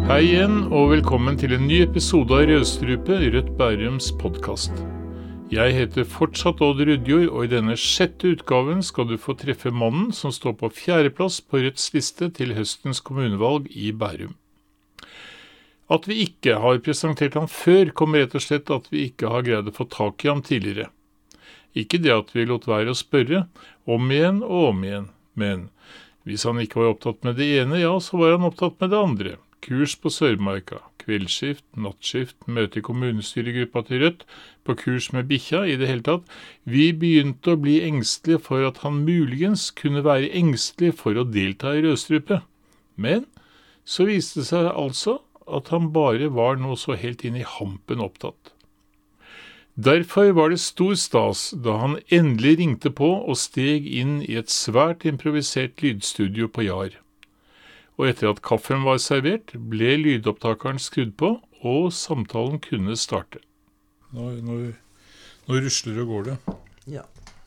Hei igjen, og velkommen til en ny episode av Rødstrupe, Rødt Bærums podcast. Jeg heter fortsatt Odd Rudjord, og i denne 6. utgaven skal du få treffe mannen som står på 4. plass på Rødts liste til høstens kommunevalg i Bærum. At vi ikke har presentert ham før, kommer rett og slett at vi ikke har greid å få tak i ham tidligere. Ikke det at vi lot være å spørre, om igjen og om igjen, men hvis han ikke var opptatt med det ene, ja, så var han opptatt med det andre. Kurs på Sørmarka, kveldsskift, nattskift, møte i kommunestyregruppa til Rødt, på kurs med bikkja i det hele tatt. Vi begynte å bli engstelige for at han muligens kunne være engstelig for å delta i Rødstrupe. Men så viste det seg altså at han bare var nå så helt inn i hampen opptatt. Derfor var det stor stas da han endelig ringte på og steg inn i et svært improvisert lydstudio på Jar. Og etter at kaffen var servert, ble lydopptakeren skrudd på, og samtalen kunne starte. Nå rusler og går det. Ja.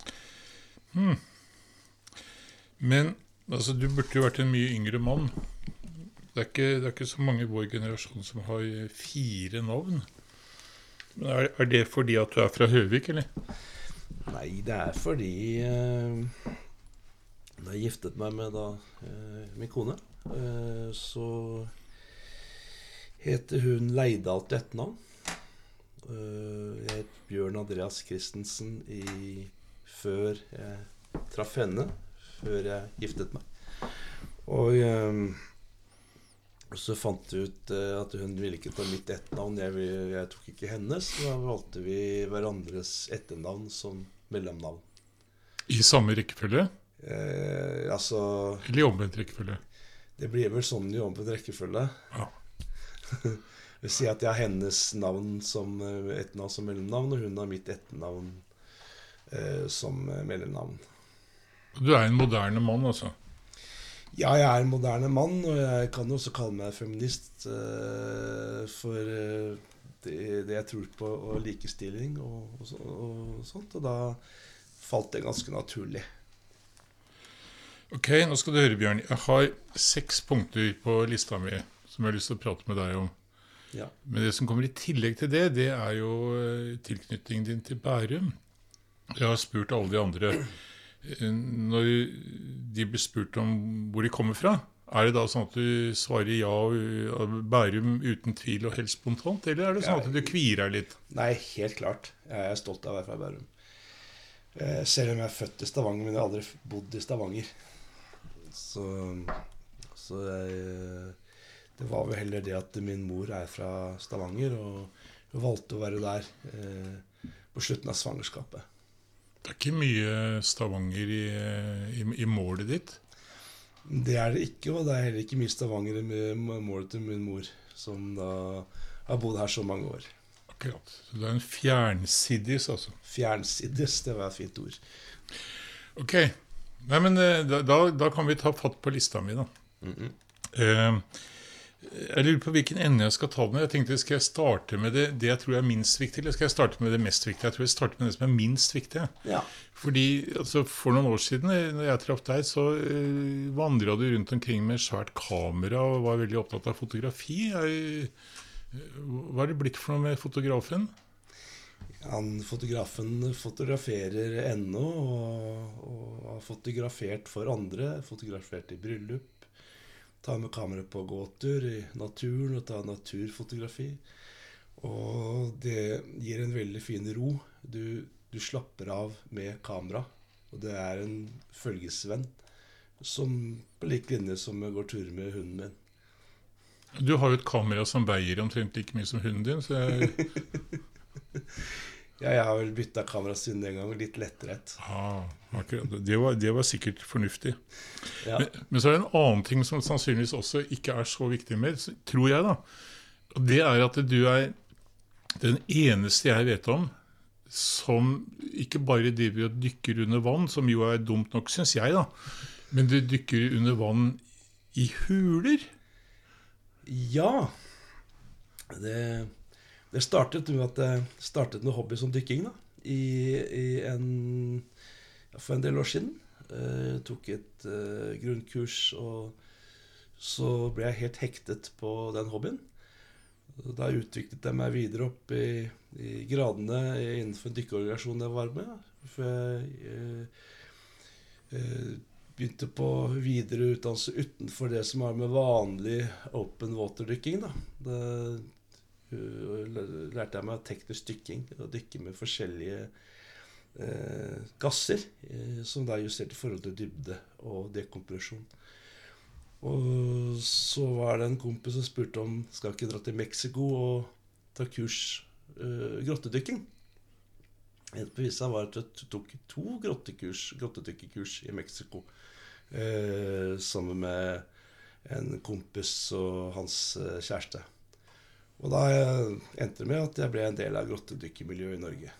Men altså, du burde jo vært en mye yngre mann. Det er ikke så mange i vår generasjon som har 4 navn. Men er det fordi at du er fra Høvik, eller? Nei, det er fordi da jeg giftet meg med min kone, så heter hun Leidal til etternavn. Jeg het Bjørn Andreas Christensen før jeg traff henne, før jeg giftet meg. Og så fant vi ut at hun ville ikke ta mitt etternavn, jeg tok ikke hennes, så da valgte vi hverandres etternavn som mellomnavn. I samme rekkefølge? Altså... Eller i omvendt rekkefølge? Det blir vel sånn i omvendt rekkefølge. Ja. Det vil si at jeg har hennes navn som etternavn som mellomnavn, og hun har mitt etternavn som mellomnavn. Du er en moderne mann, altså? Ja, jeg er en moderne mann, og jeg kan jo også kalle meg feminist for det jeg tror på, og likestilling og sånt, og da falt det ganske naturlig. Ok, nå skal du høre, Bjørn. Jeg har 6 punkter på lista mi som jeg har lyst til å prate med deg om. Ja. Men det som kommer i tillegg til det er jo tilknytningen din til Bærum. Jeg har spurt alle de andre. Når de blir spurt om hvor de kommer fra, er det da sånn at du svarer ja, Bærum uten tvil og helt spontant, eller er det sånn at du kvier deg litt? Nei, helt klart. Jeg er stolt av å være fra Bærum. Selv om jeg er født i Stavanger, men jeg har aldri bodd i Stavanger. Så det var vel heller det at min mor er fra Stavanger, og hun valgte å være der på slutten av svangerskapet. Det er ikke mye Stavanger i målet ditt? Det er det ikke, og det er heller ikke mye Stavanger i målet til min mor, som da har bodd her så mange år. Akkurat. Så det er en fjernsiddis, altså? Fjernsiddis, det var et fint ord. Ok. Nei, men da kan vi ta fatt på lista mi, da. Jeg lurer på hvilken ende jeg skal ta den. Jeg tenkte, skal jeg starte med det jeg tror er minst viktig, eller skal jeg starte med det mest viktige? Jeg tror jeg starter med det som er minst viktig. Ja. Fordi altså, for noen år siden, når jeg traff deg, så vandret du rundt omkring med svært kamera og var veldig opptatt av fotografi. Hva er det blitt for noe med fotografen? Fotografen fotograferer ennå, og har fotografert for andre, fotografert i bryllup, ta med kamera på gåtur i naturen og ta naturfotografi. Og det gir en veldig fin ro. Du slapper av med kamera, og det er en følgesvenn som på lik linje som jeg går turer med hunden min. Du har jo et kamera som veier omtrent like mye som hunden din, så jeg... Ja, jeg har vel byttet kamera siden en gang, litt lettrett. Akkurat. Det var sikkert fornuftig. Ja. Men så er det en annen ting som sannsynligvis også ikke er så viktig mer, tror jeg da. Og det er at du er den eneste jeg vet om som ikke bare driver og dykker under vann, som jo er dumt nok, synes jeg da, men du dykker under vann i huler. Ja, det startet med at jeg startet med hobby som dykking da, for en del år siden. Jeg tok et grunnkurs og så ble jeg helt hektet på den hobbyen. Da utviklet jeg meg videre opp i gradene innenfor en dykkerorganisasjon jeg var med. For jeg begynte på videre utdannelse utenfor det som har med vanlig open water-dykking. Da lærte jeg meg teknisk dykking, å dykke med forskjellige gasser, som da er justert i forhold til dybde og dekompresjon. Og så var det en kompis som spurte om skal ikke dra til Mexico og ta kurs grottedykking. En på visa var at jeg tok 2 grottedykkerkurs i Mexico, sammen med en kompis og hans kjæreste. Og da endte det med at jeg ble en del av grottedykkermiljøet i Norge.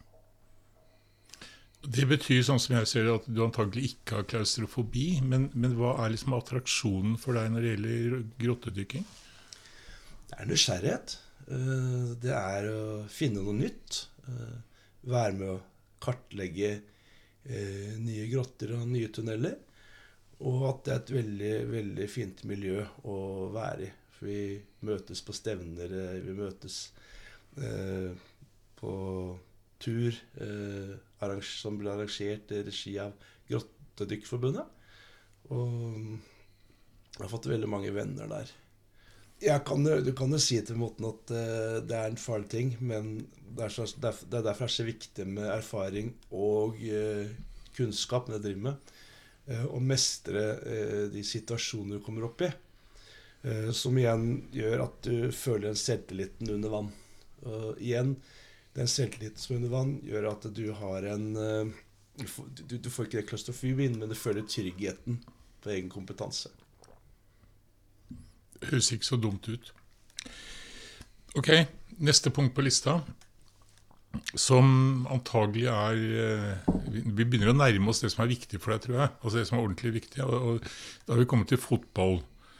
Det betyr, sånn som jeg ser det, at du antagelig ikke har klaustrofobi, men hva er liksom attraksjonen for deg når det gjelder grottedykking? Det er nysgjerrighet. Det er å finne noe nytt. Være med å kartlegge nye grotter og nye tunneler. Og at det er et veldig, veldig fint miljø å være i. For vi møtes på stevner, vi møtes på tur som ble arrangert i regi av Grottedykkforbundet. Og jeg har fått veldig mange venner der. Du kan jo si til måten at det er en farlig ting, men det er derfor det er så viktig med erfaring og kunnskap når jeg driver med, og mestre de situasjoner du kommer opp i, som igjen gjør at du føler en selvtilliten under vann. Og igjen, den selvtilliten som er under vann gjør at du har du får ikke det klaustrofobien, men du føler tryggheten på egen kompetanse. Høres ikke så dumt ut. Ok, neste punkt på lista, som antagelig vi begynner å nærme oss det som er viktig for deg, tror jeg. Altså det som er ordentlig viktig. Og da har vi kommet til fotball.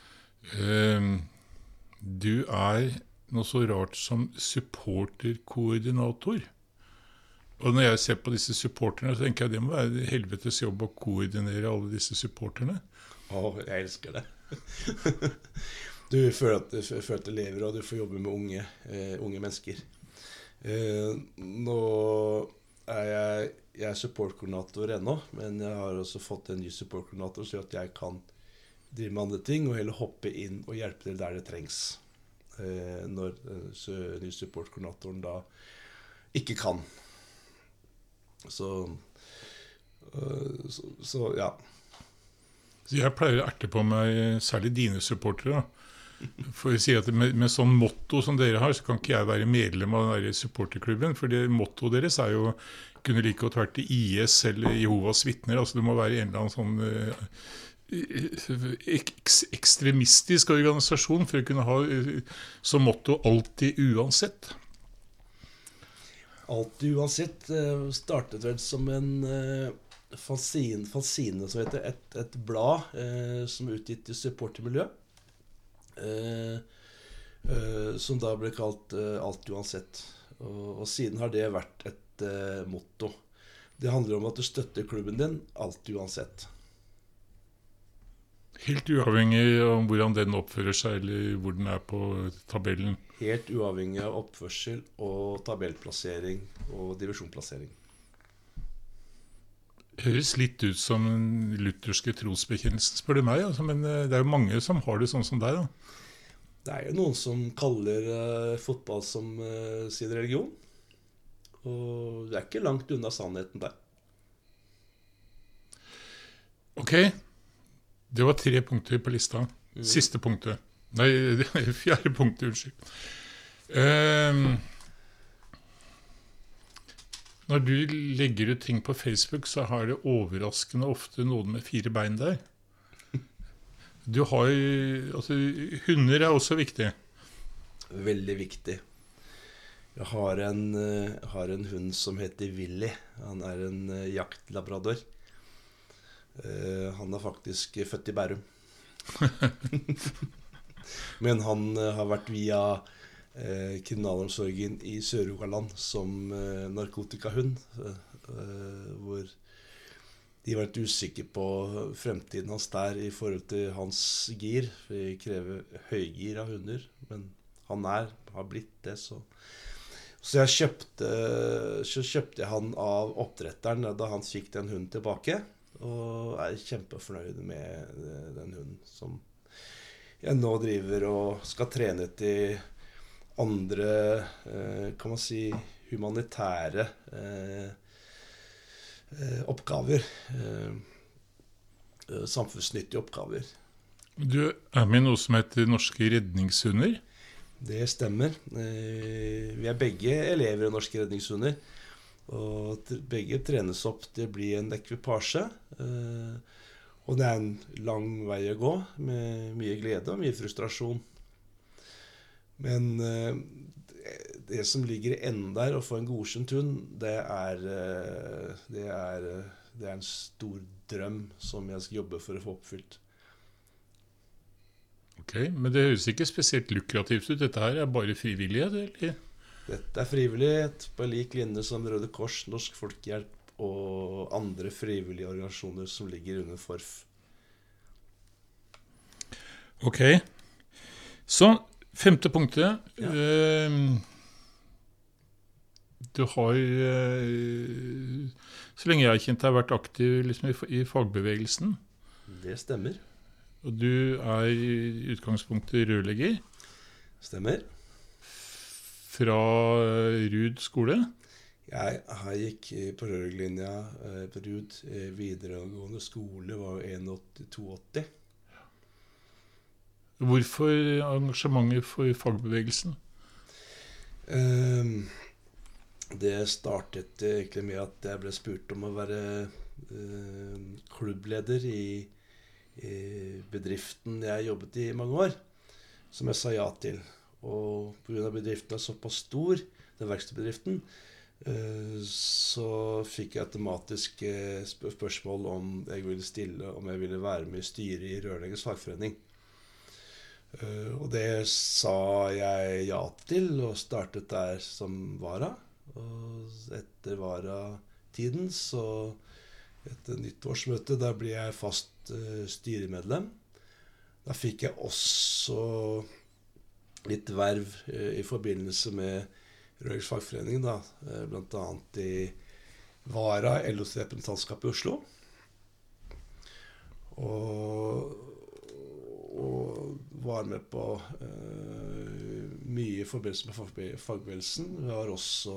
Du er noe så rart som supporterkoordinator. Og når jeg ser på disse supporterne, så tenker jeg det må være helvetes jobb å koordinere alle disse supporterne. Jeg elsker det. Du føler at du lever, og du får jobbe med unge mennesker. Nå er jeg supportkoordinator ennå, men jeg har også fått en ny supportkoordinator, så at jeg kan drive med andre ting, og heller hoppe inn og hjelpe til der det trengs. Når den nye supportkoordinatoren da ikke kan. Så ja. Så jeg pleier å erte på meg særlig dine supportere. For å si at med sånn motto som dere har, så kan ikke jeg være medlem av den der supporterklubben, for det mottoet deres er jo kunne like godt vært til IS eller Jehovas vitner. Altså det må være en eller annen sånn ekstremistisk organisasjon for å kunne ha som motto alltid uansett. Alltid uansett startet vel som en fanzine som heter et blad som er utgitt i supportermiljø, som da ble kalt Alt uansett. Og siden har det vært et motto. Det handler om at du støtter klubben din alt uansett. Helt uavhengig av hvordan den oppfører seg, eller hvor den er på tabellen? Helt uavhengig av oppførsel og tabellplassering og divisjonplassering. Høres litt ut som en lutherske trosbekjennelse, spør du meg, altså, men det er jo mange som har det sånn som deg, da. Det er jo noen som kaller fotball som sin religion, og det er ikke langt unna sannheten der. Ok. Det var 3 punkter på lista. Siste punktet. Nei, 4. punktet, unnskyld. Når du legger ut ting på Facebook, så har det overraskende ofte noen med 4 bein der. Du har altså, hunder er også viktig. Veldig viktig. Jeg har en hund som heter Willy. Han er en jaktlabrador. Han er faktisk født i Bærum. Men han har vært via kriminalomsorgen i Sør-Rogaland som narkotikahund, hvor de var litt usikre på fremtiden hans der i forhold til hans gir. Vi krever høygir av hunder, men han har blitt det, så jeg kjøpte jeg han av oppdretteren da han fikk den hunden tilbake, og kjempefornøyd med den hunden som jeg nå driver og skal trene til andre, kan man si, humanitære oppgaver, samfunnsnyttige oppgaver. Du med i noe som heter Norske redningshunder? Det stemmer. Vi begge elever i Norske redningshunder, og begge trenes opp til å bli en ekvipasje. Og det en lang vei å gå, med mye glede og mye frustrasjon. Men det som ligger i enden der, å få en godkjent hund, det er en stor drøm som jeg skal jobbe for å få oppfylt. Ok, men det høres ikke spesielt lukrativt ut. Dette her bare frivillighet, eller? Dette frivillighet på lik linje som Røde Kors, Norsk Folkehjelp og andre frivillige organisasjoner som ligger under FORF. Ok, så 5. punktet. Ja. Du har, så lenge jeg har kjent deg, vært aktiv liksom, i fagbevegelsen. Det stemmer. Og du i utgangspunktet rørlegger. Stemmer. Fra Rud skole. Jeg gikk på rørleggerlinja på Rud videregående skole, var jo 81-82. Hvorfor engasjementet for fagbevegelsen? Det startet egentlig med at jeg ble spurt om å være klubbleder i bedriften jeg jobbet i mange år, som jeg sa ja til. Og på grunn av bedriften såpass stor, den verkstedbedriften, så fikk jeg automatisk spørsmål om jeg ville være med i styret i Rørleggers fagforening. Og det sa jeg ja til, og startet der som vara. Og etter vara-tiden, så etter nyttårsmøtet, da ble jeg fast styremedlem. Da fikk jeg også litt verv i forbindelse med Rørleggers fagforening, da, blant annet i vara, LOs representantskap i Oslo. Og var med på mye i forbindelse med fagbevegelsen. Vi var også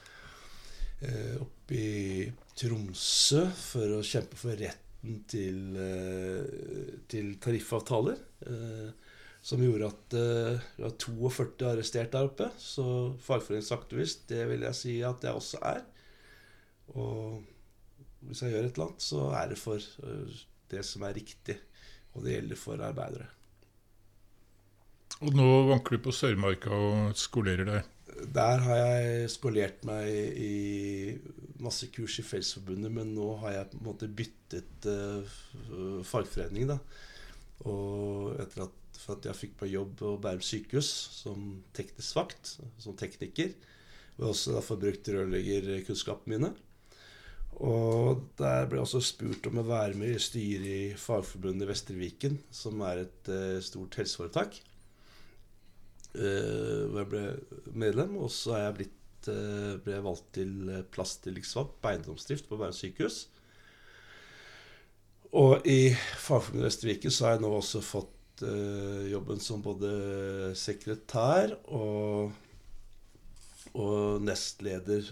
oppe i Tromsø for å kjempe for retten til tariffavtaler, som gjorde at det var 42 arrestert der oppe. Så fagforeningsaktivist, det vil jeg si at jeg også er. Og hvis jeg gjør et eller annet, så det for det som riktig, og det gjelder for arbeidere. Og nå vanker du på Sørmarka og skolerer deg? Der har jeg skolert meg i masse kurs i Fellesforbundet, men nå har jeg på en måte byttet fagforening, da. Og etter at jeg fikk på jobb på Bærum sykehus som teknisk vakt, som tekniker, og også derfor brukt rørleggerkunnskapene mine. Og der ble jeg også spurt om å være med i styret i Fagforbundet Vestre Viken, som et stort helseforetak. Hvor jeg ble medlem, og så ble jeg valgt til plasstillitsvalgt på eiendomsdrift på Bærum sykehus. Og i Fagforbundet Vestre Viken så har jeg nå også fått jobben som både sekretær og nestleder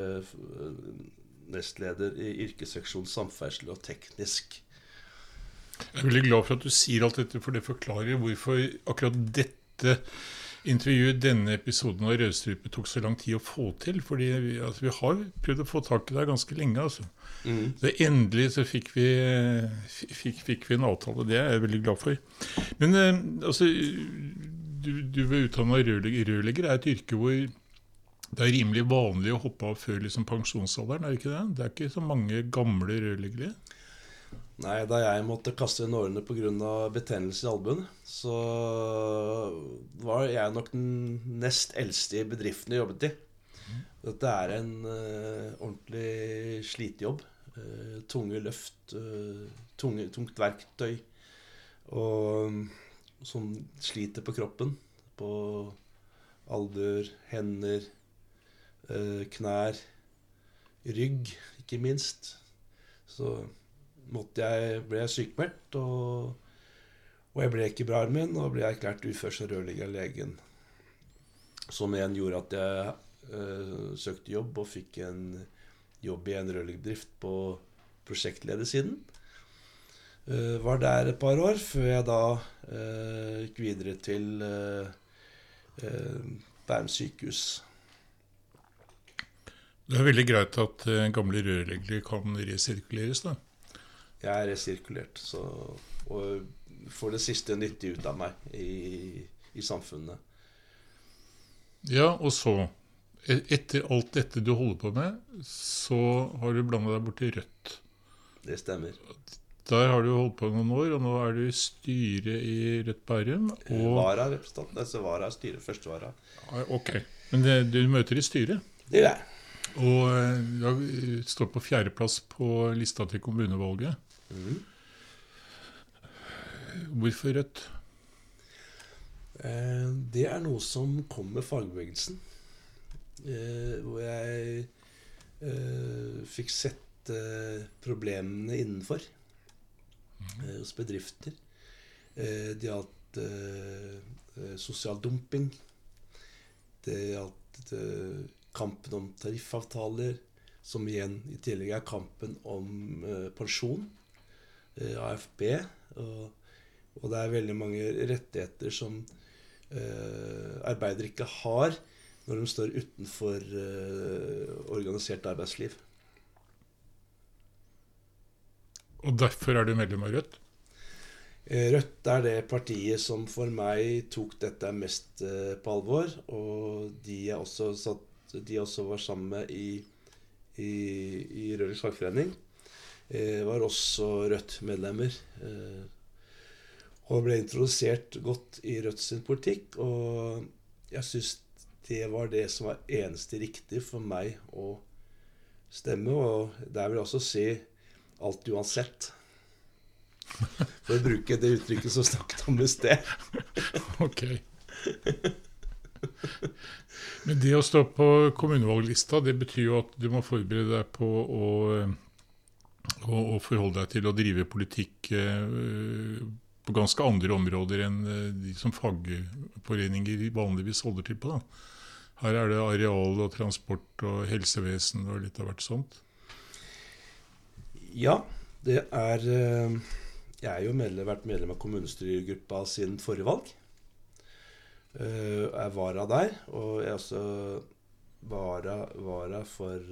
i yrkesseksjon samferdsel og teknisk. Jeg veldig glad for at du sier alt dette, for det forklarer hvorfor akkurat dette intervjuet, denne episoden av Rødstrupe, tok så lang tid å få til, fordi vi har prøvd å få tak i deg ganske lenge, altså. Så endelig så fikk vi en avtale, det jeg veldig glad for. Men altså, du var utdannet rørlegger, et yrke hvor det rimelig vanlig å hoppe av før liksom pensjonsalderen, det ikke det? Det ikke så mange gamle rørleggere. Nei, da jeg måtte kaste inn årene på grunn av betennelse i albuen, så var jeg nok den nest eldste i bedriften jeg jobbet i. Dette en ordentlig slitejobb. tunge løft, tungt verktøy, og som sliter på kroppen, på albuer, hender, knær, rygg, ikke minst. Så ble jeg sykmeldt, og jeg ble ikke bra i armen, og ble erklært ufør som rørlegger av legen. Som igjen gjorde at jeg søkte jobb, og fikk en jobb i en rørleggerbedrift på prosjektledersiden. Var der et par år, før jeg da gikk videre til Bærum sykehus. Det veldig greit at gamle rørleggere kan resirkuleres, da. Jeg er resirkulert, og får det siste nyttig ut av meg i samfunnet. Ja, og så, etter alt dette du holder på med, så har du blandet deg bort til Rødt. Det stemmer. Der har du holdt på noen år, og nå er du i styret i Rødt Bærum. Vara-representant, altså vara-styret, første vara. Ok, men du møter i styret? Det gjør jeg. Og jeg står på 4. plass på lista til kommunevalget. Hvorfor Rødt? Det er noe som kom med fagbevegelsen. Hvor jeg fikk sett problemene innenfor hos bedrifter. Det gjaldt sosial dumping. Det gjaldt kampen om tariffavtaler, som igjen i tillegg er kampen om pensjon, AFP, og det er veldig mange rettigheter som arbeidere ikke har når de står utenfor organisert arbeidsliv. Og derfor er du medlem av Rødt? Rødt er det partiet som for meg tok dette mest på alvor, og de også var sammen med i Rødts fagforening, var også Rødt-medlemmer, og ble introdusert godt i Rødts politikk, og jeg synes det var det som var eneste riktig for meg å stemme, og der vil jeg også si alt uansett. For å bruke det uttrykket som snakket om i sted. Ok. Men det å stå på kommunevalglista, det betyr jo at du må forberede deg på å forholde deg til å drive politikk på ganske andre områder enn de som fagforeninger vanligvis holder til på. Da. Her er det areal og transport og helsevesen og litt av hvert sånt. Ja, det er... Jeg er jo vært medlem av kommunestyregruppa siden forrige valg. Jeg var der, og jeg også var for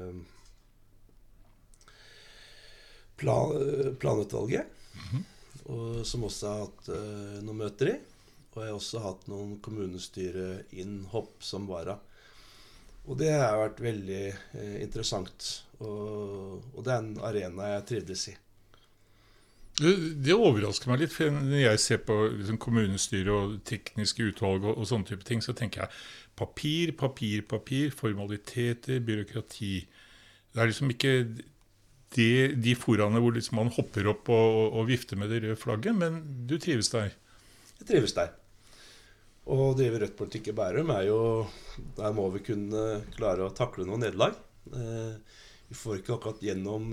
planutvalget, og som også har hatt noen møter i. Og jeg har også hatt noen kommunestyreinnhopp som vara. Og det har vært veldig interessant, og det er en arena jeg trivdes i. Det overrasker meg litt, for når jeg ser på liksom, kommunestyre og tekniske utvalg og sånne type ting, så tenker jeg papir, formaliteter, byråkrati. Det er liksom ikke de foraene hvor liksom man hopper opp og vifter med det røde flagget, men du trives der. Jeg trives der. Og å drive Rødt-politikk i Bærum er jo, der må vi kunne klare å takle noen nederlag. Vi får ikke akkurat gjennom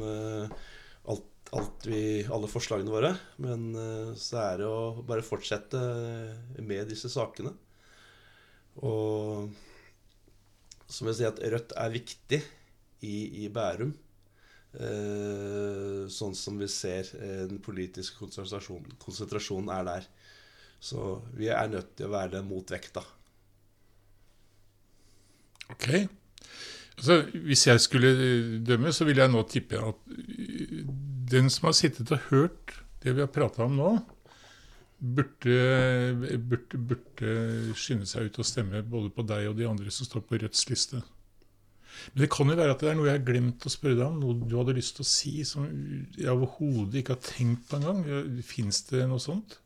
alle forslagene våre, men så er det å bare fortsette med disse sakene. Og som jeg sier, at Rødt er viktig i Bærum, sånn som vi ser den politiske konsentrasjonen er der. Så vi er nødt til å være den motvekta. Ok. Altså, hvis jeg skulle dømme, så vil jeg nå tippe at den som har sittet og hørt det vi har pratet om nå, burde skynde seg ut og stemme både på deg og de andre som står på Rødts liste. Men det kan jo være at det er noe jeg har glemt å spørre deg om, noe du hadde lyst til å si som jeg overhodet ikke har tenkt på en gang. Finnes det noe sånt?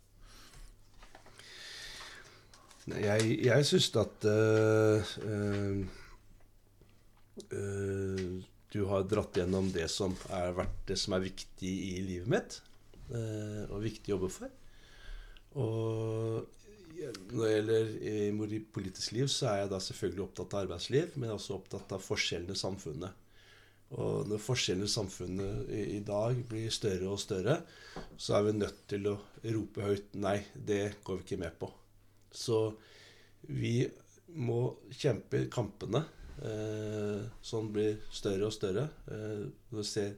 Jeg synes at du har dratt gjennom det som det som viktig i livet mitt, og viktig å jobbe for. Og når det gjelder i politisk liv, så jeg da selvfølgelig opptatt av arbeidsliv, men også opptatt av forskjellene i samfunnet. Og når forskjellene i samfunnet i dag blir større og større, så vi nødt til å rope høyt, nei, det går vi ikke med på. Så vi må kjempe kampene, som blir større og større. Når vi ser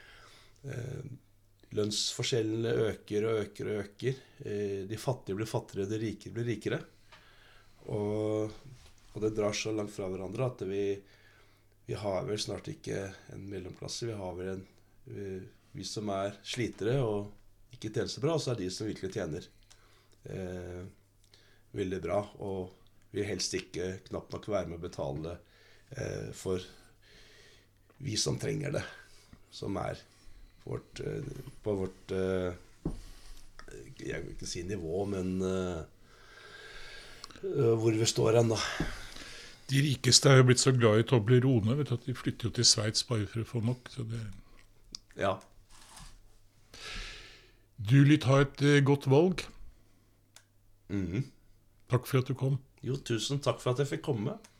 lønnsforskjellene øker og øker og øker. De fattige blir fattigere, de rike blir rikere. Og det drar så langt fra hverandre at vi har vel snart ikke en mellomklasse. Vi har vel vi som slitere og ikke tjener så bra, og så de som virkelig tjener veldig bra, og vil helst ikke knapt nok være med å betale for vi som trenger det, som på vårt jeg vil ikke si nivå, men hvor vi står hen da. De rikeste jo blitt så glad i Toblerone, vet du, at de flytter jo til Sveits bare for å få nok. Så det... Ja. Du vil ha et godt valg. Mhm. Takk for at du kom. Jo, tusen takk for at jeg fikk komme.